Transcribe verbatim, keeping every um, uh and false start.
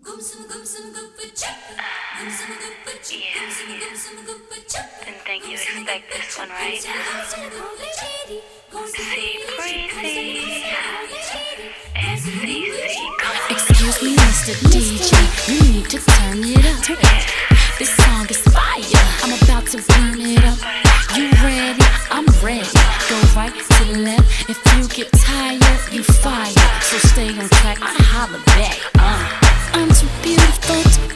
Didn't think you expect this one, right? See, breezy. And C C. Excuse me, Mister D J, you need to turn it up. This song is fire, I'm about to burn it up. You ready? I'm ready. Go right to the left. If you get tired, you fire. So stay on track, I holla back. uh. I'm too beautiful to